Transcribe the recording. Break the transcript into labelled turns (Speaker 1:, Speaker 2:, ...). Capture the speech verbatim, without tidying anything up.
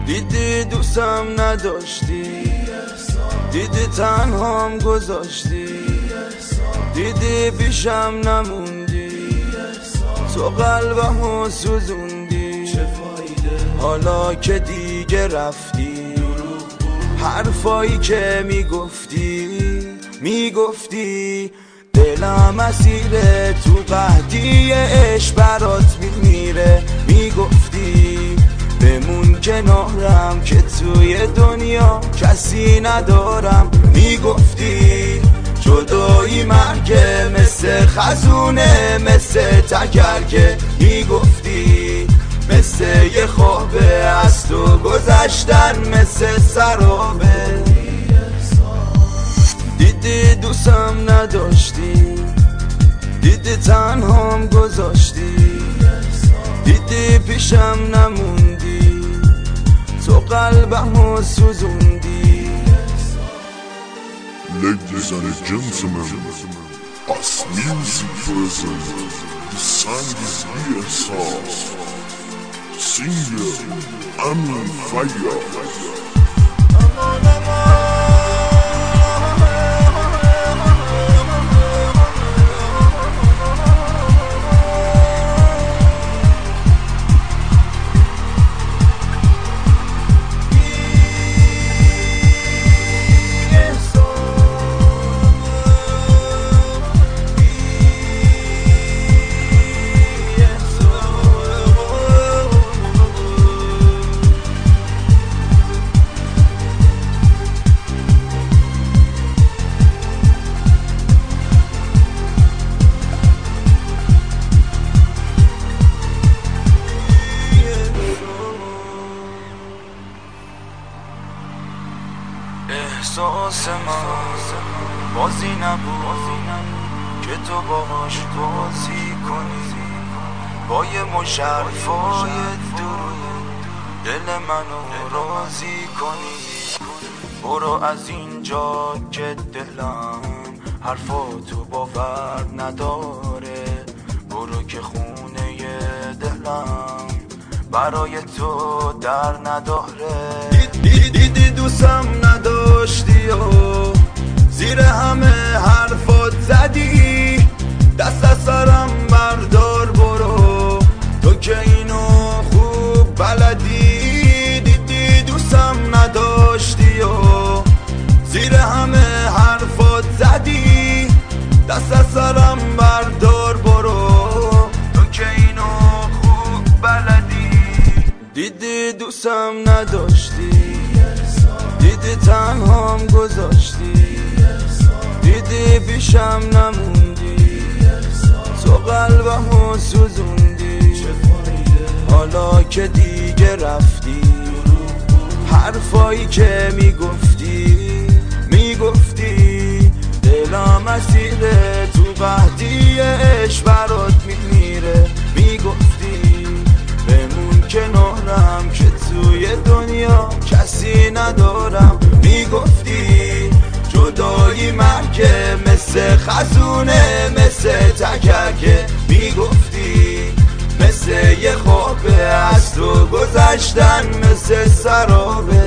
Speaker 1: دیدی دوستم نداشتی، دیدی تنهام گذاشتی، دیدی پیشم نموندی، تو قلبمو سوزوندی. حالا که دیگه رفتی، حرفایی که میگفتی میگفتی دلم اسیره، تو قحطی عشق برات میمیره. میگفتی بمون کنارم که توی دنیا کسی ندارم. میگفتی جدایی مرگه، مثل خزونه مثل تگرگه. میگفتی مثل یه خوابه، از تو گذشتن مثل سرابه. دیدی دوستم نداشتی، دیدی تنهام گذاشتی، دیدی پیشم نموندی، تو قلبمو سوزوندی.
Speaker 2: Ladies and gentlemen, as music present, the song is Ersas, singer Amin Fire.
Speaker 1: احساس من بازی نبود که تو باهاش بازی کنی، با یه مش حرفای درود دل منو راضی کنی. برو از اینجا که دلم حرفاتو باور نداره، برو که خونه دلم برای تو در نداره. دیدی دیدی دوستم نداشتی و زیر همه حرفات زدی، دست از سرم بردار برو، تو که اینو خوب بلدی. دیدی دوستم نداشتی و زیر همه حرفات زدی، دست از سرم بردار برو، تو که اینو خوب بلدی. دیدی دوستم نداشتی، دیدی تنهام گذاشتی، دیدی پیشم نموندی، تو قلبمو سوزوندی. حالا که دیگه رفتی، حرفایی که میگفتی میگفتی دلم اسیره، تو قحطی عشق برات میمیره. میگفتی بمون کنارم که توی دنیا کسی ندارم. میگفتی جدایی مرگه، مثل خزونه مثل تگرگه. میگفتی مثل یه خوابه، از تو گذشتن مثل سرابه.